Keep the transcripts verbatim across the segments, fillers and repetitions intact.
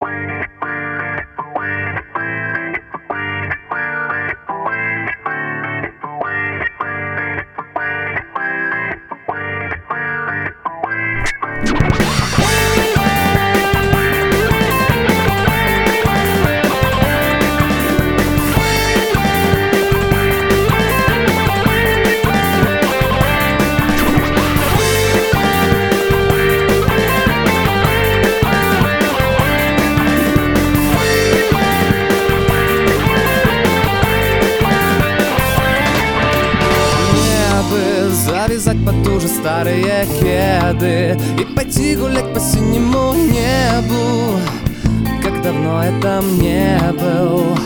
Завязать потуже старые кеды и пойти гулять по синему небу, как давно я там не был.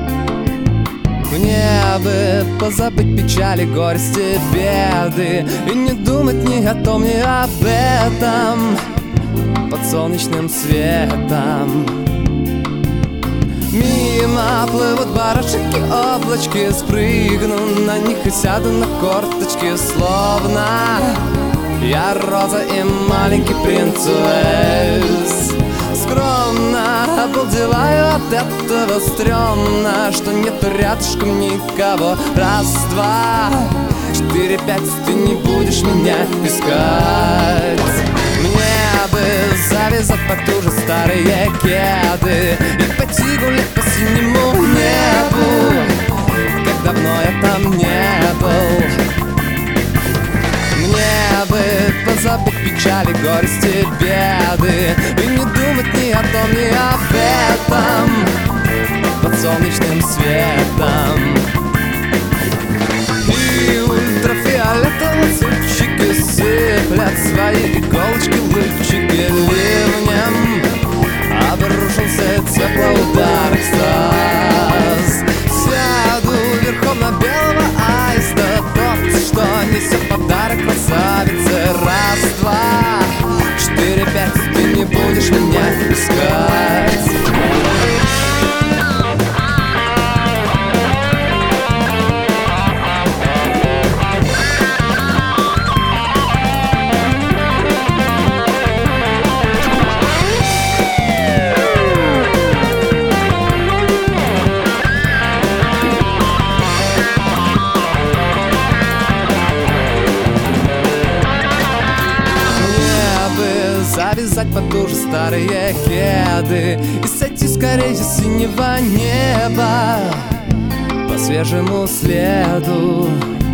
Мне бы позабыть печали, горести, беды и не думать ни о том, ни об этом под солнечным светом. Мимо плывут барашки, облачки, спрыгну на них и сяду на корточки, словно я роза и маленький принц Уэльс. Скромно обалдеваю от этого, стрёмно, что нету рядышком никого. Раз, два, четыре, пять, ты не будешь меня искать. Мне бы завязать потуже старые кеды и пойти гулять по синему небу, как давно я там не был. Мне бы позабыть печали, горести, беды и не думать ни о том, ни об этом под солнечным светом. И ультрафиолетовые лучики сыплят свои иголочки, лучики ливнем. Обрушился теплоудар, экстаз. Сяду верхом на белого аиста, тот, что несет подарок красавице. Раз, два, четыре, пять, ты не будешь меня искать. Завязать потуже старые кеды и сойти скорее с синего неба по свежему следу.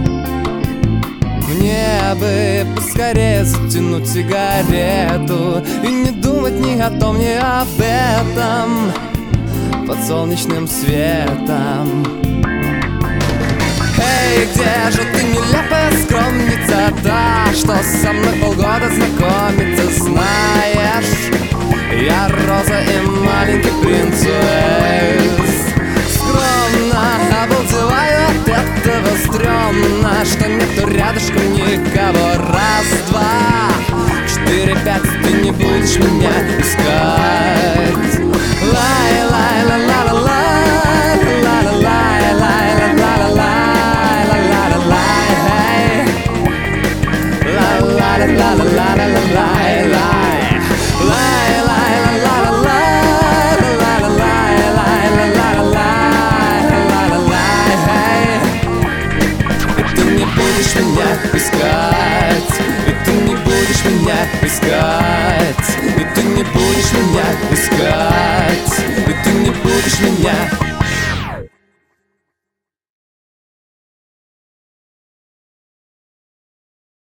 Мне бы поскорее затянуть сигарету и не думать ни о том, ни об этом под солнечным светом. Эй, где же ты, нелепая скромница, та, что со мной полгода знакомится? Знаешь, я роза и маленький принц Уэльс. Скромно обалдеваю от этого, стрёмно, что нету рядышком никого. Раз, два, четыре, пять, ты не будешь меня искать.